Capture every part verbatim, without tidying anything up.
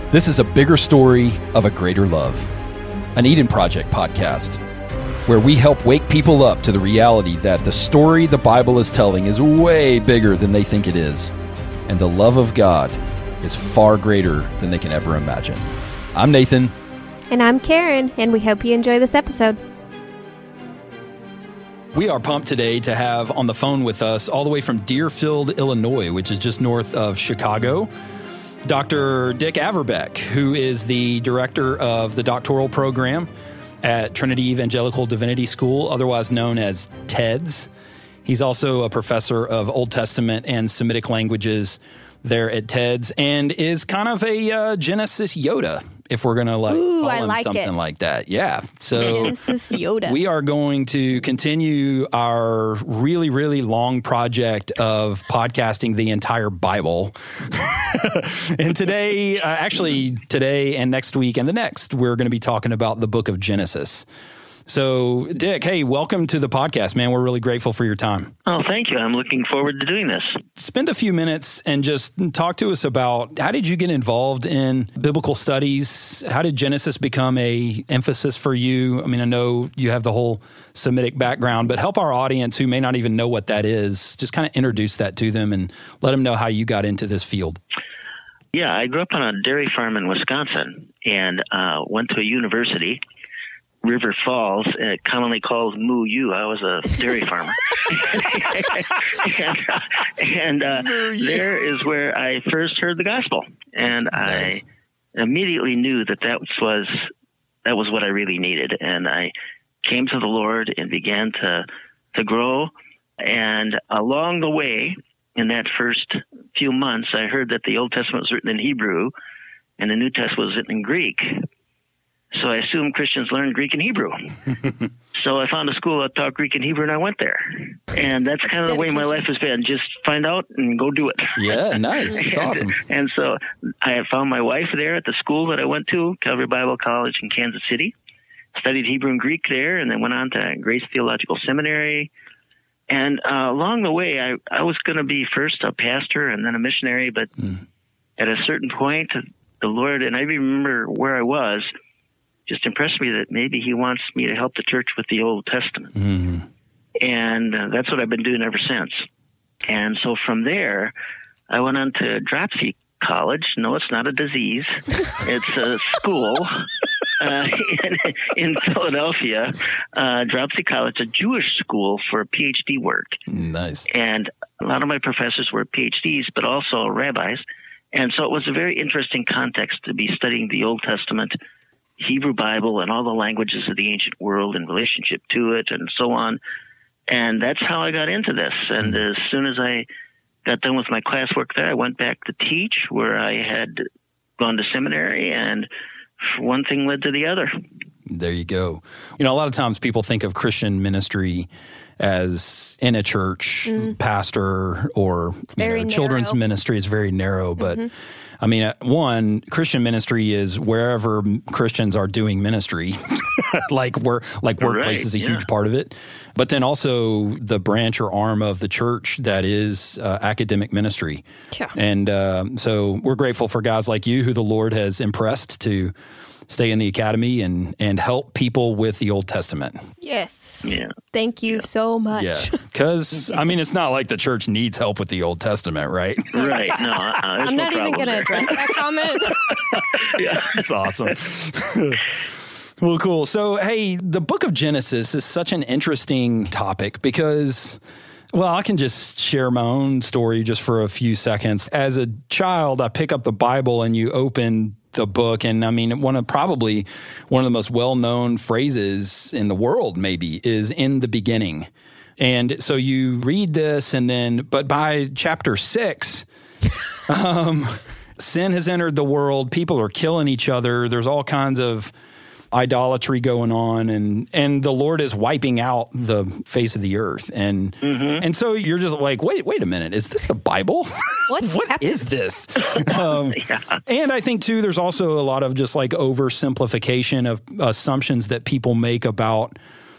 This is a bigger story of a greater love, an Eden Project podcast, where we help wake people up to the reality that the story the Bible is telling is way bigger than they think it is, and the love of God is far greater than they can ever imagine. I'm Nathan. And I'm Karen, and we hope you enjoy this episode. We are pumped today to have on the phone with us, all the way from Deerfield, Illinois, which is just north of Chicago, Doctor Dick Averbeck, who is the director of the doctoral program at Trinity Evangelical Divinity School, otherwise known as TEDS. He's also a professor of Old Testament and Semitic languages there at TEDS, and is kind of a uh, Genesis Yoda, if we're going to like Ooh, call I him like something it. like that. Yeah. So Genesis Yoda. we are going to continue our really, really long project of podcasting the entire Bible. And today, uh, actually today and next week and the next, we're going to be talking about the book of Genesis. So, Dick, hey, welcome to the podcast, man. We're really grateful for your time. Oh, thank you. I'm looking forward to doing this. Spend a few minutes and just talk to us about how did you get involved in biblical studies? How did Genesis become a emphasis for you? I mean, I know you have the whole Semitic background, but help our audience who may not even know what that is, just kind of introduce that to them and let them know how you got into this field. Yeah, I grew up on a dairy farm in Wisconsin and uh, went to a university, River Falls, uh, commonly called Moo U. I was a dairy farmer. and uh, and uh, there is where I first heard the gospel. And nice. I immediately knew that that was, that was what I really needed. And I came to the Lord and began to, to grow. And along the way, in that first few months, I heard that the Old Testament was written in Hebrew and the New Testament was written in Greek. So I assumed Christians learned Greek and Hebrew. So I found a school that taught Greek and Hebrew, and I went there. And that's, that's kind of the way my life has been. Just find out and go do it. Yeah, nice. It's and, awesome. And so I found my wife there at the school that I went to, Calvary Bible College in Kansas City. Studied Hebrew and Greek there, and then went on to Grace Theological Seminary. And uh, along the way, I, I was going to be first a pastor and then a missionary. But mm. at a certain point, the Lord, and I remember where I was, just impressed me that maybe he wants me to help the church with the Old Testament. Mm-hmm. And uh, that's what I've been doing ever since. And so from there, I went on to Dropsy College. No, it's not a disease. It's a school uh, in, in Philadelphia. Uh, Dropsy College, a Jewish school for PhD work. Nice. And a lot of my professors were PhDs, but also rabbis. And so it was a very interesting context to be studying the Old Testament, Hebrew Bible, and all the languages of the ancient world in relationship to it and so on. And that's how I got into this. And as soon as I got done with my classwork there, I went back to teach where I had gone to seminary, and one thing led to the other. There you go. You know, a lot of times people think of Christian ministry as in a church, mm. pastor, or you know, children's ministry is very narrow. But mm-hmm. I mean, one, Christian ministry is wherever Christians are doing ministry, like we're, like workplace right, is a yeah. huge part of it. But then also the branch or arm of the church that is uh, academic ministry. Yeah. And uh, so we're grateful for guys like you who the Lord has impressed to stay in the academy and, and help people with the Old Testament. Yes. Yeah. Thank you yeah. so much. Yeah. Because, I mean, it's not like the church needs help with the Old Testament, right? Right. No, uh, I'm no not even going to address that comment. Yeah. That's awesome. Well, cool. So, hey, the book of Genesis is such an interesting topic because, well, I can just share my own story just for a few seconds. As a child, I pick up the Bible and you open the book, and I mean, one of probably one of the most well-known phrases in the world maybe is "in the beginning." And so you read this, and then, but by chapter six, um, sin has entered the world. People are killing each other. There's all kinds of idolatry going on, and and the Lord is wiping out the face of the earth, and mm-hmm. and so you're just like, wait, wait a minute, is this the Bible? What, what is this? um, yeah. And I think too, there's also a lot of just like oversimplification of assumptions that people make about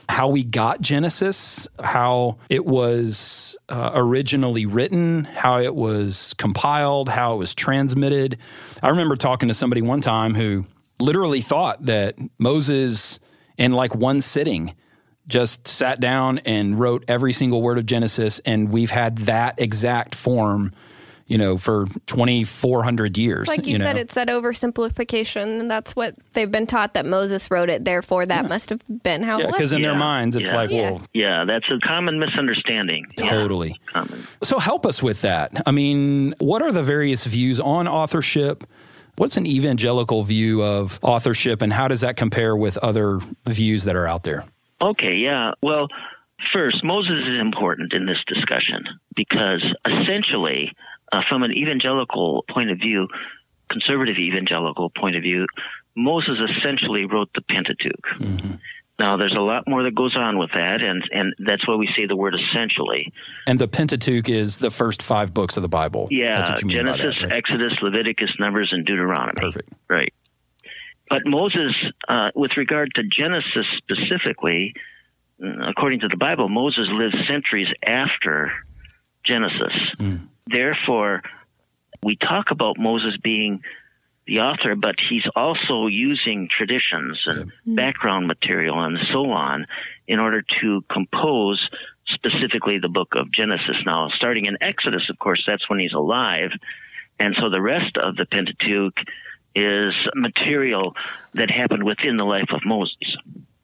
how we got Genesis, how it was uh, originally written, how it was compiled, how it was transmitted. I remember talking to somebody one time who literally thought that Moses, in like one sitting, just sat down and wrote every single word of Genesis, and we've had that exact form, you know, for twenty-four hundred years. It's like you, you said, know? it's that oversimplification, and that's what they've been taught, that Moses wrote it, therefore that yeah. must have been how yeah, it was. Because in yeah. their minds, it's yeah. like, yeah. well... Yeah, that's a common misunderstanding. Totally. Yeah. Common. So help us with that. I mean, what are the various views on authorship? What's an evangelical view of authorship, and how does that compare with other views that are out there? Okay, yeah. Well, first, Moses is important in this discussion because essentially, uh, from an evangelical point of view, conservative evangelical point of view, Moses essentially wrote the Pentateuch. Mm-hmm. Now, there's a lot more that goes on with that, and, and that's why we say the word essentially. And the Pentateuch is the first five books of the Bible. Yeah, That's what you mean by Genesis, that, right? Exodus, Leviticus, Numbers, and Deuteronomy. Perfect. Right. But Moses, uh, with regard to Genesis specifically, according to the Bible, Moses lived centuries after Genesis. Mm. Therefore, we talk about Moses being the author, but he's also using traditions and yeah. background material and so on in order to compose specifically the book of Genesis. Now, starting in Exodus, of course, that's when he's alive. And so the rest of the Pentateuch is material that happened within the life of Moses.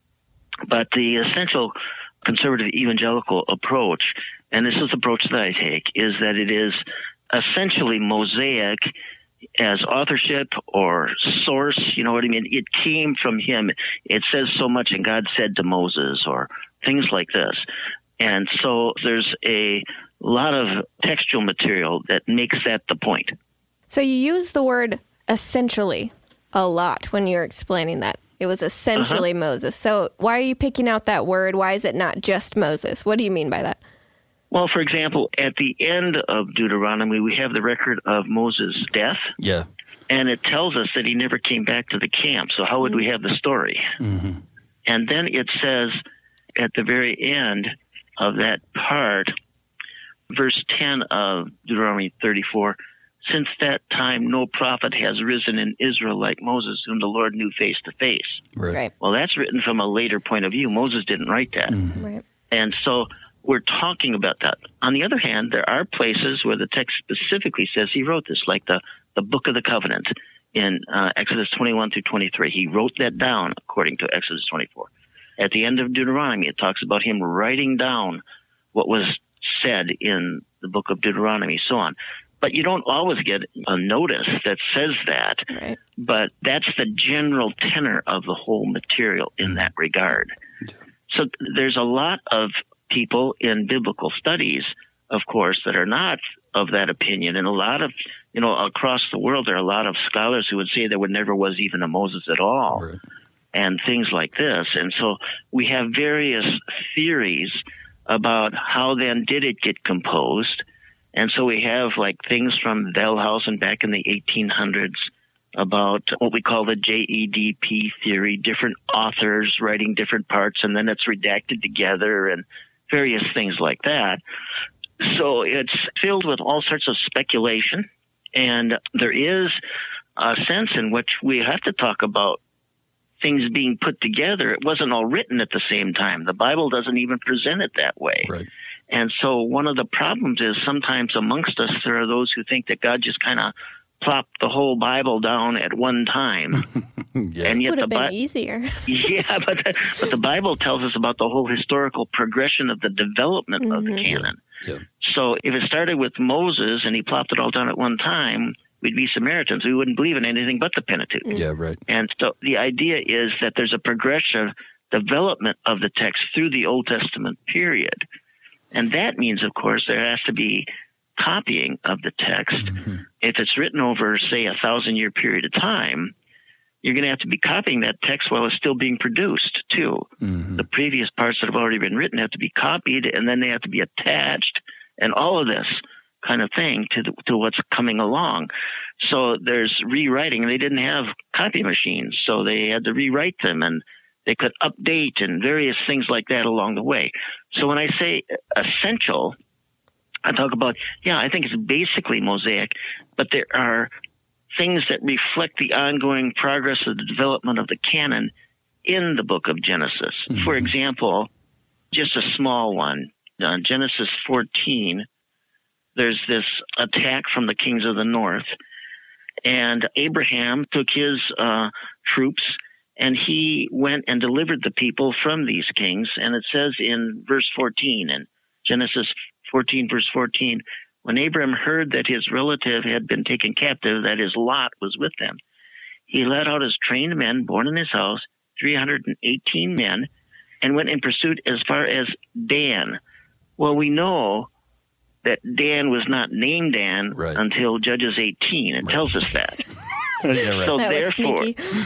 But the essential conservative evangelical approach, and this is the approach that I take, is that it is essentially Mosaic as authorship or source. You know what I mean? It came from him. It says so much, and God said to Moses, or things like this. And so there's a lot of textual material that makes that the point. So you use the word essentially a lot when you're explaining that. It was essentially uh-huh. Moses. So why are you picking out that word? Why is it not just Moses? What do you mean by that? Well, for example, at the end of Deuteronomy, we have the record of Moses' death. Yeah. And it tells us that he never came back to the camp. So how would mm-hmm. we have the story? Mm-hmm. And then it says at the very end of that part, verse ten of Deuteronomy thirty-four, since that time, no prophet has risen in Israel like Moses, whom the Lord knew face to face. Right. right. Well, that's written from a later point of view. Moses didn't write that. Mm-hmm. Right. And so we're talking about that. On the other hand, there are places where the text specifically says he wrote this, like the, the Book of the Covenant in uh, Exodus twenty-one through twenty-three. He wrote that down according to Exodus twenty-four. At the end of Deuteronomy, it talks about him writing down what was said in the book of Deuteronomy, so on. But you don't always get a notice that says that. Right. But that's the general tenor of the whole material in that regard. Yeah. So there's a lot of people in biblical studies, of course, that are not of that opinion. And a lot of, you know, across the world, there are a lot of scholars who would say there never was even a Moses at all. Right. And things like this. And so we have various theories about how then did it get composed. And so we have like things from Wellhausen back in the eighteen hundreds about what we call the J E D P theory, different authors writing different parts, and then it's redacted together and various things like that. So it's filled with all sorts of speculation, and there is a sense in which we have to talk about things being put together. It wasn't all written at the same time. The Bible doesn't even present it that way. Right. And so one of the problems is sometimes amongst us, there are those who think that God just kind of plopped the whole Bible down at one time. yeah. And yet would have the been Bi- easier. yeah, but the, but the Bible tells us about the whole historical progression of the development mm-hmm. of the canon. Yeah. Yeah. So if it started with Moses and he plopped it all down at one time, we'd be Samaritans. We wouldn't believe in anything but the Pentateuch. Yeah, right. And so the idea is that there's a progressive development of the text through the Old Testament period. And that means, of course, there has to be copying of the text. Mm-hmm. If it's written over, say, a thousand-year period of time, you're going to have to be copying that text while it's still being produced, too. Mm-hmm. The previous parts that have already been written have to be copied, and then they have to be attached, and all of this kind of thing to the, to what's coming along. So there's rewriting, and they didn't have copy machines, so they had to rewrite them, and They could update and various things like that along the way. So when I say essential, I talk about, yeah, I think it's basically Mosaic, but there are things that reflect the ongoing progress of the development of the canon in the book of Genesis. Mm-hmm. For example, just a small one, on Genesis fourteen, there's this attack from the kings of the north, and Abraham took his uh, troops, and he went and delivered the people from these kings. And it says in verse fourteen, in Genesis fourteen, verse fourteen, when Abraham heard that his relative had been taken captive, that his Lot was with them, he led out his trained men born in his house, three hundred eighteen men, and went in pursuit as far as Dan. Well, we know that Dan was not named Dan right. until Judges eighteen. It right. tells us that. yeah, right. So that therefore,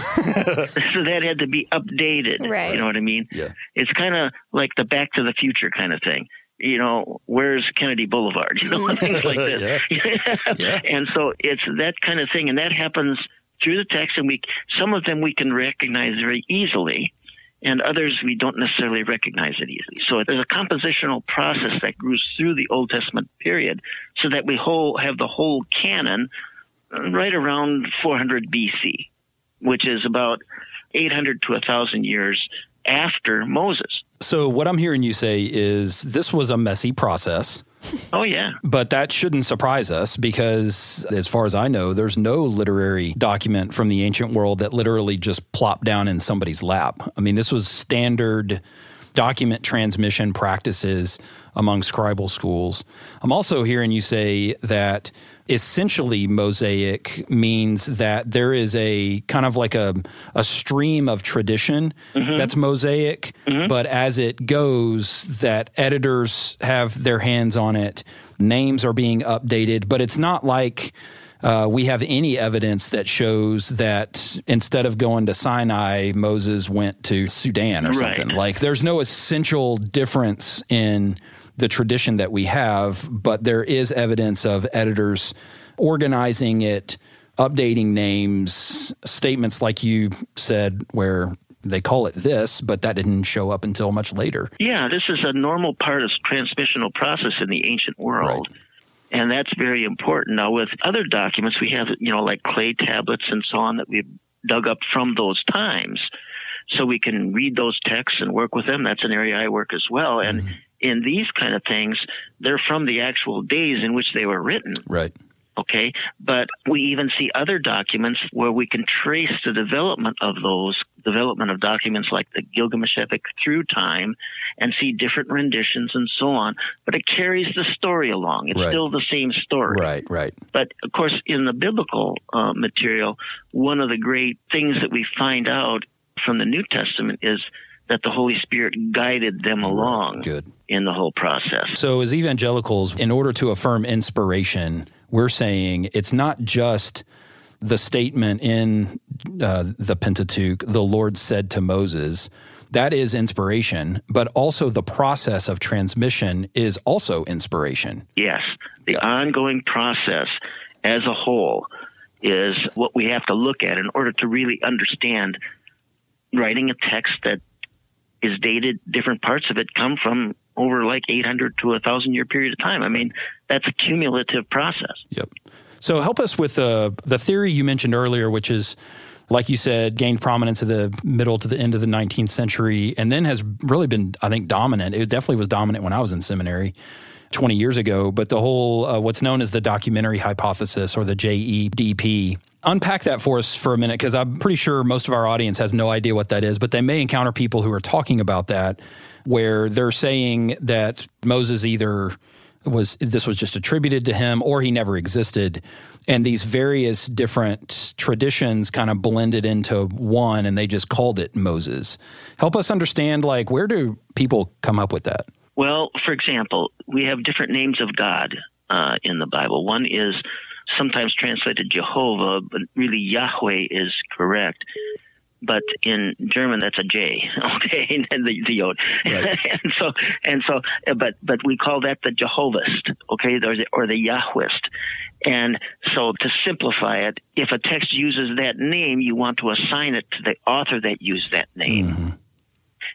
so that had to be updated. Right. You know what I mean? Yeah. It's kind of like the Back to the Future kind of thing. You know, where's Kennedy Boulevard? You know, things like this. yeah. yeah. And so it's that kind of thing, and that happens through the text, and we some of them we can recognize very easily, and others we don't necessarily recognize it easily. So there's a compositional process that goes through the Old Testament period so that we whole, have the whole canon right around four hundred B C, which is about eight hundred to one thousand years after Moses. So what I'm hearing you say is this was a messy process. Oh, yeah. But that shouldn't surprise us because, as far as I know, there's no literary document from the ancient world that literally just plopped down in somebody's lap. I mean, this was standard document transmission practices among scribal schools. I'm also hearing you say that essentially Mosaic means that there is a kind of like a, a stream of tradition mm-hmm. that's Mosaic, mm-hmm. but as it goes, that editors have their hands on it, names are being updated, but it's not like Uh, we have any evidence that shows that instead of going to Sinai, Moses went to Sudan or something. Right. Like there's no essential difference in the tradition that we have, but there is evidence of editors organizing it, updating names, statements like you said where they call it this, but that didn't show up until much later. Yeah, this is a normal part of transmissional process in the ancient world. Right. And that's very important. Now, with other documents, we have, you know, like clay tablets and so on that we've dug up from those times. So we can read those texts and work with them. That's an area I work as well. And mm-hmm. in these kind of things, they're from the actual days in which they were written. Right. Okay. But we even see other documents where we can trace the development of those, development of documents like the Gilgamesh epic through time and see different renditions and so on. But it carries the story along. It's right. still the same story. Right, right. But, of course, in the biblical uh, material, one of the great things that we find out from the New Testament is that the Holy Spirit guided them along Good. in the whole process. So as evangelicals, in order to affirm inspiration, we're saying it's not just the statement in uh, the Pentateuch, the Lord said to Moses, that is inspiration, but also the process of transmission is also inspiration. Yes. The yeah. ongoing process as a whole is what we have to look at in order to really understand writing a text that is dated. Different parts of it come from over like eight hundred to a thousand year period of time. I mean, that's a cumulative process. Yep. So help us with uh, the theory you mentioned earlier, which is, like you said, gained prominence at the middle to the end of the nineteenth century and then has really been, I think, dominant. It definitely was dominant when I was in seminary twenty years ago. But the whole, uh, what's known as the documentary hypothesis or the J E D P, unpack that for us for a minute, because I'm pretty sure most of our audience has no idea what that is, but they may encounter people who are talking about that, where they're saying that Moses either was, this was just attributed to him or he never existed. And these various different traditions kind of blended into one and they just called it Moses. Help us understand, like, where do people come up with that? Well, for example, we have different names of God uh, in the Bible. One is sometimes translated Jehovah, but really Yahweh is correct. But in German, that's a J, okay, and the, the Yod. Right. and so, and so, but but we call that the Jehovahist, okay, or the, or the Yahwist. And so, to simplify it, if a text uses that name, you want to assign it to the author that used that name. Mm-hmm.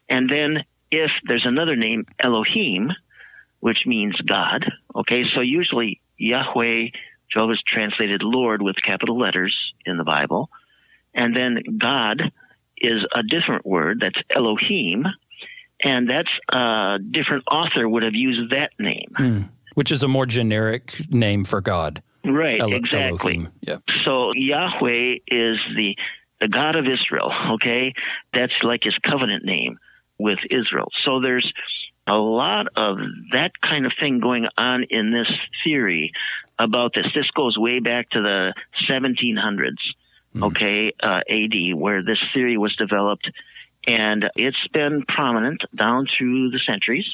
And then if there's another name, Elohim, which means God, okay, so usually Yahweh, Jehovah's translated Lord with capital letters in the Bible, and then God is a different word, that's Elohim, and that's a different author would have used that name. Mm. Which is a more generic name for God. Right, El- exactly. Elohim. Yeah. So Yahweh is the the God of Israel, okay? That's like his covenant name with Israel. So there's a lot of that kind of thing going on in this theory about this. This goes way back to the seventeen hundreds, mm. okay, uh, A D, where this theory was developed. And it's been prominent down through the centuries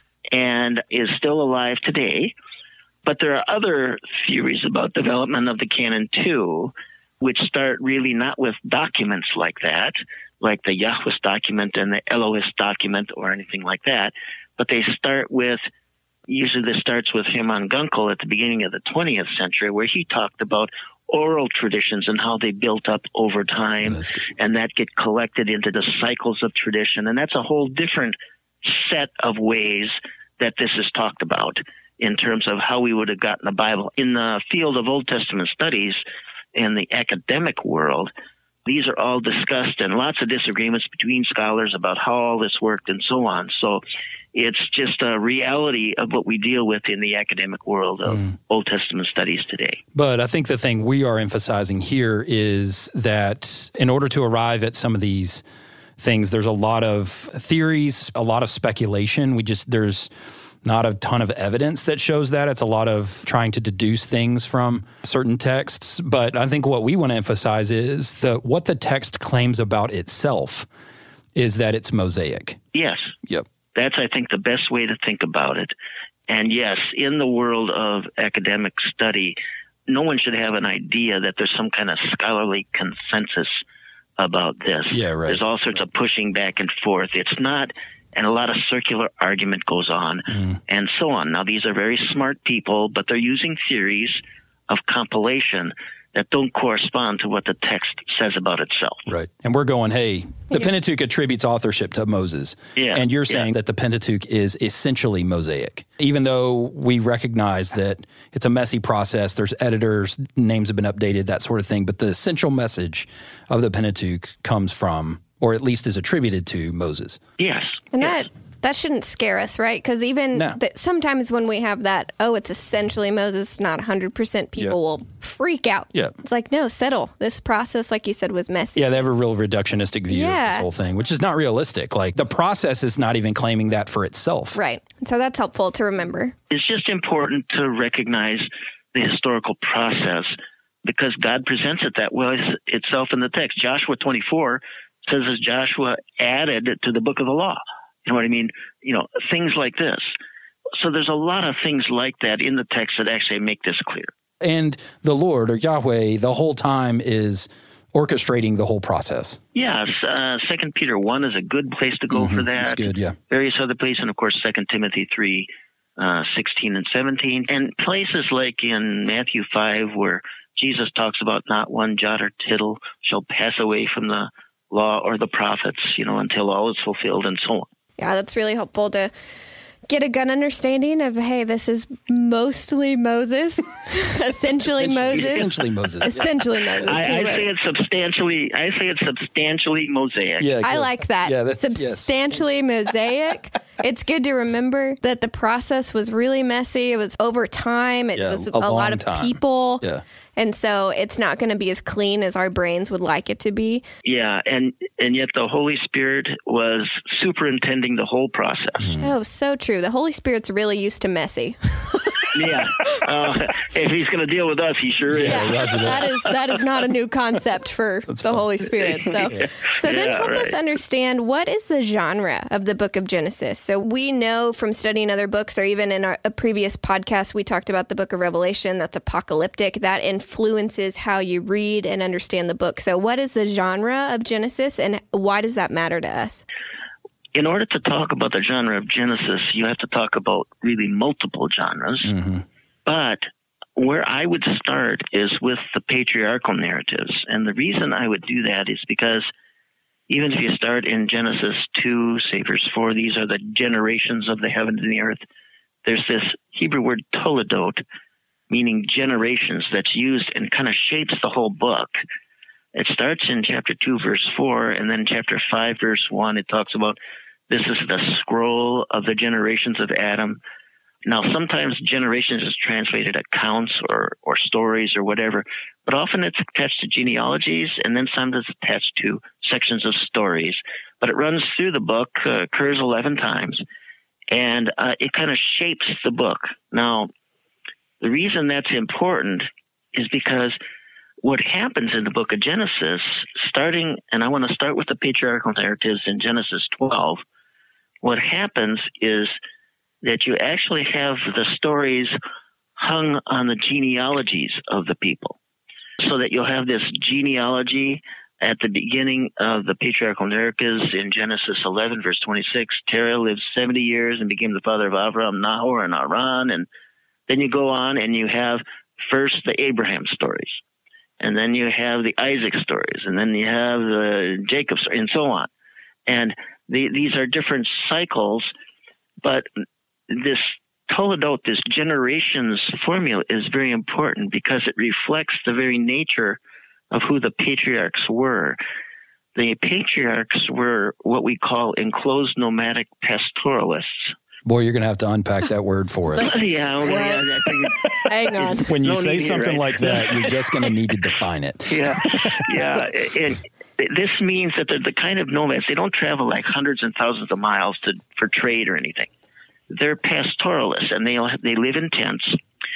and is still alive today. But there are other theories about development of the canon, too, which start really not with documents like that, like the Yahweh document and the Elohist document or anything like that, but they start with, usually this starts with Hermann Gunkel at the beginning of the twentieth century, where he talked about oral traditions and how they built up over time, and that get collected into the cycles of tradition. And that's a whole different set of ways that this is talked about in terms of how we would have gotten the Bible. In the field of Old Testament studies, in the academic world, these are all discussed and lots of disagreements between scholars about how all this worked and so on. So it's just a reality of what we deal with in the academic world of mm. Old Testament studies today. But I think the thing we are emphasizing here is that in order to arrive at some of these things, there's a lot of theories, a lot of speculation. We just, there's not a ton of evidence that shows that. It's a lot of trying to deduce things from certain texts. But I think what we want to emphasize is that what the text claims about itself is that it's Mosaic. Yes. Yep. That's, I think, the best way to think about it. And yes, in the world of academic study, no one should have an idea that there's some kind of scholarly consensus about this. Yeah, right. There's all sorts of pushing back and forth. It's not, and a lot of circular argument goes on, mm. and so on. Now, these are very smart people, but they're using theories of compilation that don't correspond to what the text says about itself. Right. And we're going, hey, the Pentateuch attributes authorship to Moses. Yeah. And you're saying yeah. that the Pentateuch is essentially Mosaic. Even though we recognize that it's a messy process, there's editors, names have been updated, that sort of thing. But the essential message of the Pentateuch comes from, or at least is attributed to, Moses. Yes. And yes. that that shouldn't scare us, right? Because even no. th- sometimes when we have that, oh, it's essentially Moses, not one hundred percent, people yep. will freak out. Yep. It's like, no, settle. This process, like you said, was messy. Yeah, they have a real reductionistic view yeah. of this whole thing, which is not realistic. Like, the process is not even claiming that for itself. Right. So that's helpful to remember. It's just important to recognize the historical process because God presents it that way itself in the text. Joshua twenty-four says as Joshua added to the book of the law. You know what I mean? You know, things like this. So there's a lot of things like that in the text that actually make this clear. And the Lord, or Yahweh, the whole time is orchestrating the whole process. Yes. Uh, Second Peter one is a good place to go mm-hmm. for that. That's good, yeah. Various other places, and of course, Second Timothy three, uh, sixteen and seventeen. And places like in Matthew five where Jesus talks about not one jot or tittle shall pass away from the law or the prophets, you know, until all is fulfilled and so on. Yeah, that's really helpful to get a good understanding of, hey, this is mostly Moses, essentially, essentially Moses. Essentially Moses. Essentially Moses. I, I say it's substantially, I say it's substantially Mosaic. Yeah, I like that. Yeah, that's, substantially yes. Mosaic. It's good to remember that the process was really messy. It was over time. It yeah, was a, a lot of time. people. Yeah. And so it's not going to be as clean as our brains would like it to be. Yeah, and, and yet the Holy Spirit was superintending the whole process. Mm. Oh, so true. The Holy Spirit's really used to messy. Yeah. Uh, if he's going to deal with us, he sure is. Yeah, that. that is that is not a new concept for That's the fun. Holy Spirit. So, yeah. so then Yeah, help right. us understand, what is the genre of the book of Genesis? So we know from studying other books, or even in our, a previous podcast, we talked about the book of Revelation. That's apocalyptic. That influences how you read and understand the book. So what is the genre of Genesis, and why does that matter to us? In order to talk about the genre of Genesis, you have to talk about really multiple genres. Mm-hmm. But where I would start is with the patriarchal narratives. And the reason I would do that is because even if you start in Genesis two, say verse four, these are the generations of the heavens and the earth. There's this Hebrew word toledot, meaning generations, that's used and kind of shapes the whole book. It starts in chapter two, verse four, and then chapter five, verse one, it talks about this is the scroll of the generations of Adam. Now, sometimes generations is translated accounts or, or stories or whatever, but often it's attached to genealogies, and then sometimes it's attached to sections of stories. But it runs through the book, uh, occurs eleven times, and uh, it kind of shapes the book. Now, the reason that's important is because what happens in the book of Genesis, starting, and I want to start with the patriarchal narratives in Genesis twelve, what happens is that you actually have the stories hung on the genealogies of the people. So that you'll have this genealogy at the beginning of the patriarchal narratives in Genesis eleven, verse twenty-six. Terah lived seventy years and became the father of Avram, Nahor, and Haran. And then you go on and you have first the Abraham stories. And then you have the Isaac stories. And then you have the Jacob stories, and so on. And the, these are different cycles, but this Toledot, this generations formula, is very important because it reflects the very nature of who the patriarchs were. The patriarchs were what we call enclosed nomadic pastoralists. Boy, you're going to have to unpack that word for us. yeah, well, yeah, I think Hang on. When you no say something here, right? like that, you're just going to need to define it. yeah, yeah. And this means that they're the kind of nomads. They don't travel like hundreds and thousands of miles to for trade or anything. They're pastoralists, and they they live in tents.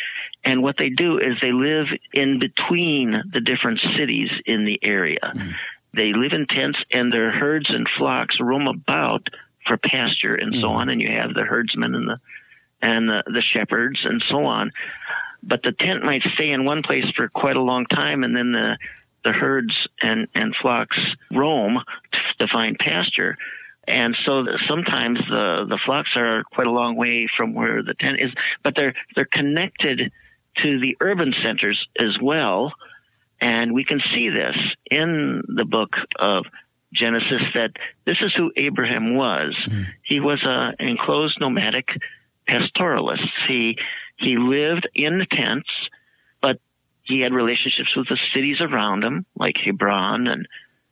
And what they do is they live in between the different cities in the area. Mm. They live in tents, and their herds and flocks roam about for pasture and mm. so on. And you have the herdsmen and the and the, the shepherds and so on. But the tent might stay in one place for quite a long time, and then the the herds and, and flocks roam to find pasture. And so sometimes the, the flocks are quite a long way from where the tent is, but they're they're connected to the urban centers as well. And we can see this in the book of Genesis, that this is who Abraham was. Mm-hmm. He was a, an enclosed nomadic pastoralist. He he lived in the tents, but he had relationships with the cities around him, like Hebron and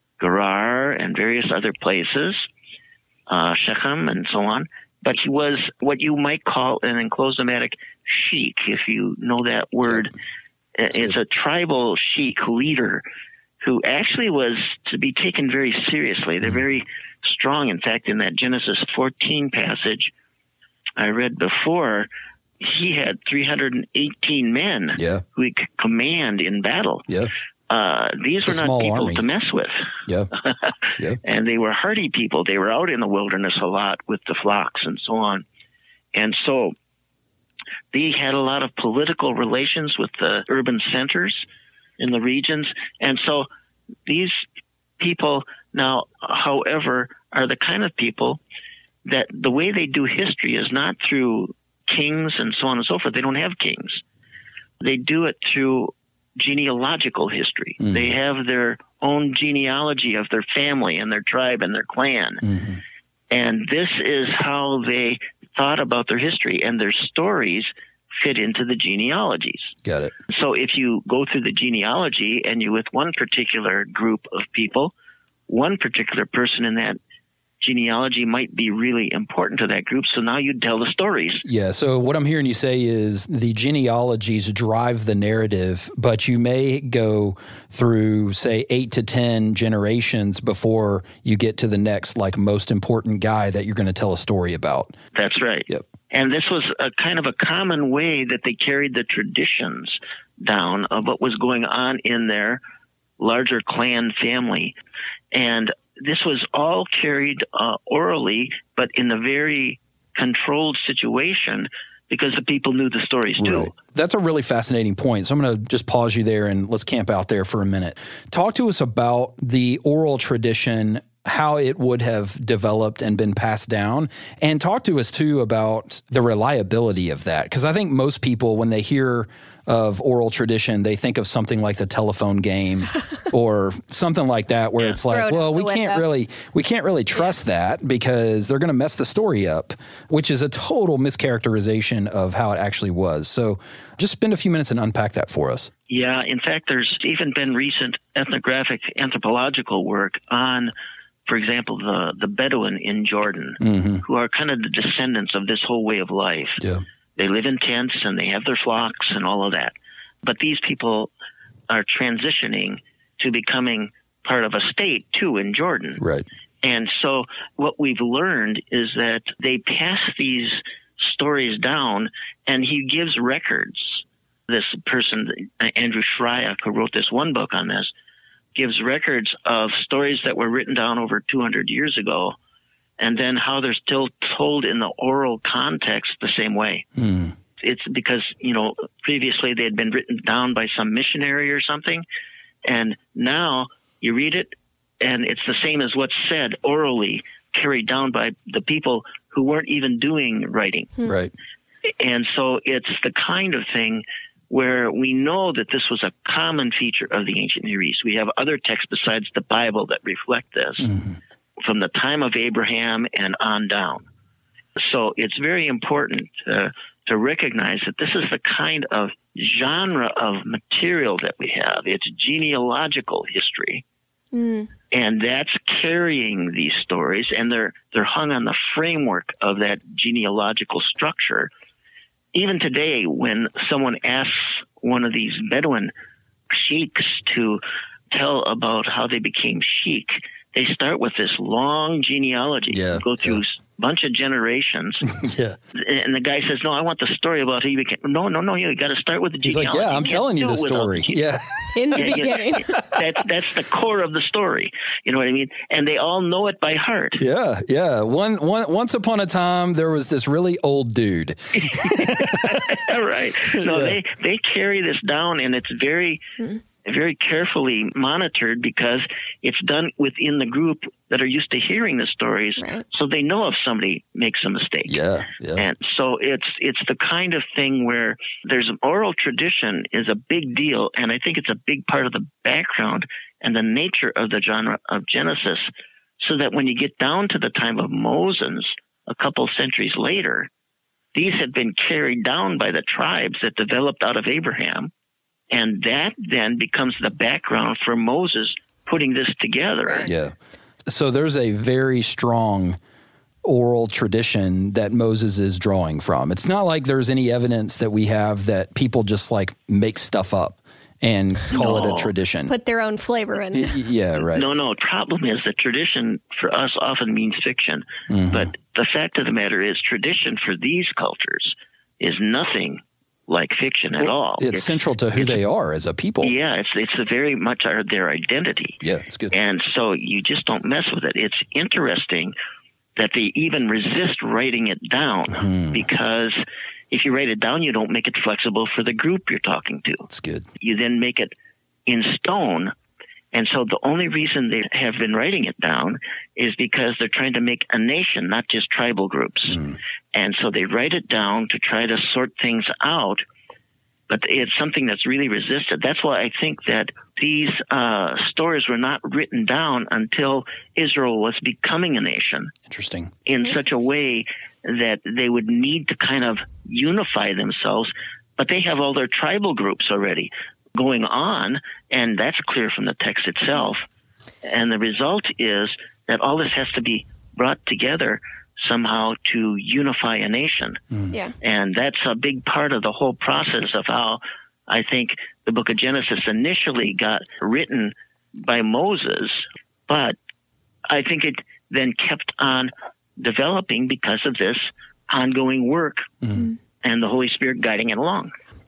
Gerar and various other places. Uh, Shechem and so on, but he was what you might call an enclosed nomadic sheik, if you know that word. Yeah, it's good. A tribal sheik leader who actually was to be taken very seriously. They're very strong. In fact, in that Genesis fourteen passage I read before, he had three hundred eighteen men yeah. who he could command in battle. Yeah. Uh, these it's were not people army. to mess with. Yeah. Yeah. And they were hardy people. They were out in the wilderness a lot with the flocks and so on. And so they had a lot of political relations with the urban centers in the regions. And so these people now, however, are the kind of people that the way they do history is not through kings and so on and so forth. They don't have kings. They do it through genealogical history. Mm-hmm. They have their own genealogy of their family and their tribe and their clan. Mm-hmm. And this is how they thought about their history, and their stories fit into the genealogies. Got it. So if you go through the genealogy and you're with one particular group of people, one particular person in that genealogy might be really important to that group. So now you tell the stories. Yeah. So what I'm hearing you say is the genealogies drive the narrative, but you may go through, say, eight to ten generations before you get to the next, like, most important guy that you're going to tell a story about. That's right. Yep. And this was a kind of a common way that they carried the traditions down of what was going on in their larger clan family. And this was all carried uh, orally, but in a very controlled situation because the people knew the stories too. Right. That's a really fascinating point. So I'm going to just pause you there and let's camp out there for a minute. Talk to us about the oral tradition how it would have developed and been passed down, and talk to us too about the reliability of that. Because I think most people, when they hear of oral tradition, they think of something like the telephone game or something like that, where yeah. it's like, well, we can't really, we can't really trust yeah. that because they're going to mess the story up, which is a total mischaracterization of how it actually was. So just spend a few minutes and unpack that for us. Yeah. In fact, there's even been recent ethnographic anthropological work on, for example, the, the Bedouin in Jordan, mm-hmm. who are kind of the descendants of this whole way of life. Yeah. They live in tents and they have their flocks and all of that. But these people are transitioning to becoming part of a state, too, in Jordan. Right. And so what we've learned is that they pass these stories down, and he gives records. This person, Andrew Shryack, who wrote this one book on this, gives records of stories that were written down over two hundred years ago, and then how they're still told in the oral context the same way. Mm. It's because, you know, previously they had been written down by some missionary or something, and now you read it, and it's the same as what's said orally, carried down by the people who weren't even doing writing. Right. And so it's the kind of thing where we know that this was a common feature of the ancient Near East. We have other texts besides the Bible that reflect this. Mm-hmm. From the time of Abraham and on down. So it's very important uh, to recognize that this is the kind of genre of material that we have. It's genealogical history. Mm. And that's carrying these stories, and they're they're hung on the framework of that genealogical structure. Even today, when someone asks one of these Bedouin sheiks to tell about how they became sheik, they start with this long genealogy, yeah, go through yeah. a bunch of generations. yeah. And the guy says, no, I want the story about how you became. No, no, no, you got to start with the He's genealogy. He's like, yeah, I'm telling you the story. Yeah. In the yeah, beginning. Yeah, that's, that's the core of the story. You know what I mean? And they all know it by heart. Yeah, yeah. One, one, once upon a time, there was this really old dude. Right. No, yeah. they, they carry this down, and it's very... Mm-hmm. very carefully monitored because it's done within the group that are used to hearing the stories, right. So they know if somebody makes a mistake. Yeah, yeah. And so it's it's the kind of thing where there's an oral tradition is a big deal, and I think it's a big part of the background and the nature of the genre of Genesis, so that when you get down to the time of Moses, a couple centuries later, these had been carried down by the tribes that developed out of Abraham. And that then becomes the background for Moses putting this together. Yeah. So there's a very strong oral tradition that Moses is drawing from. It's not like there's any evidence that we have that people just like make stuff up and call no. it a tradition. Put their own flavor in. Yeah, right. No, no. Problem is that tradition for us often means fiction. Mm-hmm. But the fact of the matter is tradition for these cultures is nothing like fiction at all. It's, it's central to who they are as a people. Yeah, it's it's a very much our, their identity. Yeah, it's good. And so you just don't mess with it. It's interesting that they even resist writing it down hmm. because if you write it down, you don't make it flexible for the group you're talking to. That's good. You then make it in stone. And so the only reason they have been writing it down is because they're trying to make a nation, not just tribal groups. Mm. And so they write it down to try to sort things out, but it's something that's really resisted. That's why I think that these uh, stories were not written down until Israel was becoming a nation. Interesting. In such a way that they would need to kind of unify themselves, but they have all their tribal groups already going on, and that's clear from the text itself. And the result is that all this has to be brought together somehow to unify a nation. Mm. Yeah. And that's a big part of the whole process of how I think the book of Genesis initially got written by Moses, but I think it then kept on developing because of this ongoing work mm. and the Holy Spirit guiding it along.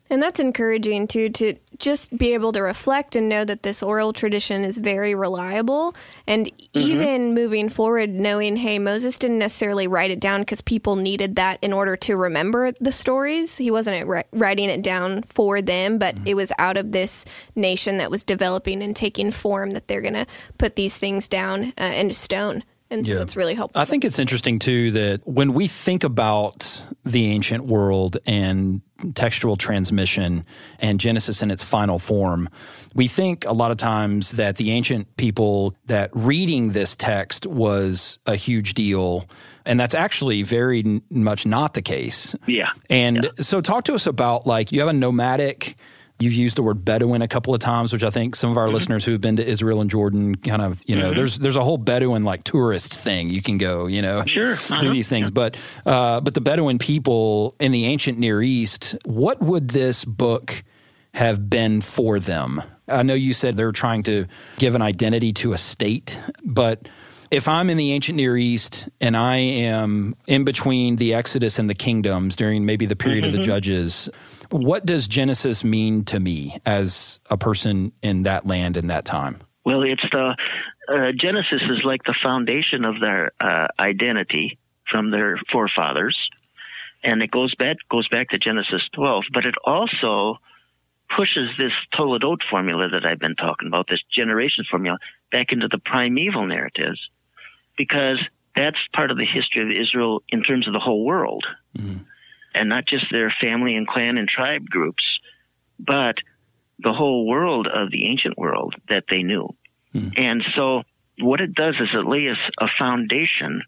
And that's encouraging, too, to just be able to reflect and know that this oral tradition is very reliable. And mm-hmm. even moving forward, knowing, hey, Moses didn't necessarily write it down because people needed that in order to remember the stories. He wasn't writing it down for them, but mm-hmm. it was out of this nation that was developing and taking form that they're going to put these things down uh, into stone. And so yeah. it's really helpful. I think it's interesting, too, that when we think about the ancient world and textual transmission and Genesis in its final form, we think a lot of times that the ancient people, that reading this text was a huge deal. And that's actually very n- much not the case. Yeah. And yeah. so talk to us about, like, you have a nomadic. You've used the word Bedouin a couple of times, which I think some of our mm-hmm. listeners who have been to Israel and Jordan kind of, you know, mm-hmm. there's there's a whole Bedouin like tourist thing you can go, you know, sure. uh-huh. do these things. Yeah. But uh, but the Bedouin people in the ancient Near East, what would this book have been for them? I know you said they're trying to give an identity to a state, but if I'm in the ancient Near East and I am in between the Exodus and the kingdoms during maybe the period mm-hmm. of the Judges, what does Genesis mean to me as a person in that land in that time? Well, it's the uh, Genesis is like the foundation of their uh, identity from their forefathers, and it goes back goes back to Genesis twelve. But it also pushes this Toledot formula that I've been talking about, this generation formula, back into the primeval narratives, because that's part of the history of Israel in terms of the whole world. Mm-hmm. And not just their family and clan and tribe groups, but the whole world of the ancient world that they knew. Hmm. And so what it does is it lays a foundation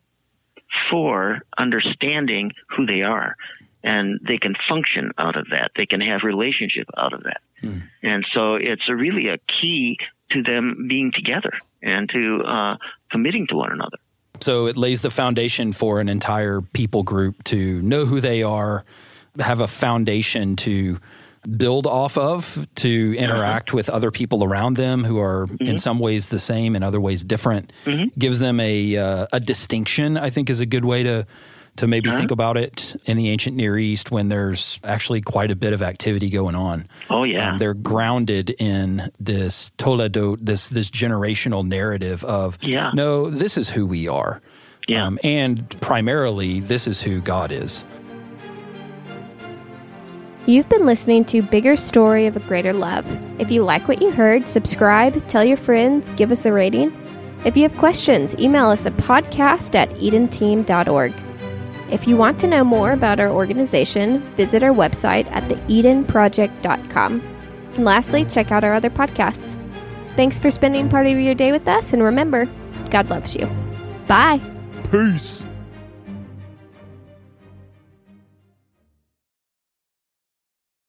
for understanding who they are. And they can function out of that. They can have relationship out of that. Hmm. And so it's a really a key to them being together and to uh, committing to one another. So it lays the foundation for an entire people group to know who they are, have a foundation to build off of, to interact uh-huh. with other people around them who are mm-hmm. in some ways the same, in other ways different. Mm-hmm. Gives them a uh, a distinction, I think is a good way to to maybe uh-huh. think about it in the ancient Near East when there's actually quite a bit of activity going on. Oh, yeah. Um, they're grounded in this Toledot, this this generational narrative of, yeah. no, this is who we are. Yeah. Um, and primarily, this is who God is. You've been listening to Bigger Story of a Greater Love. If you like what you heard, subscribe, tell your friends, give us a rating. If you have questions, email us at podcast at edenteam dot org. If you want to know more about our organization, visit our website at the eden project dot com. And lastly, check out our other podcasts. Thanks for spending part of your day with us, and remember, God loves you. Bye. Peace.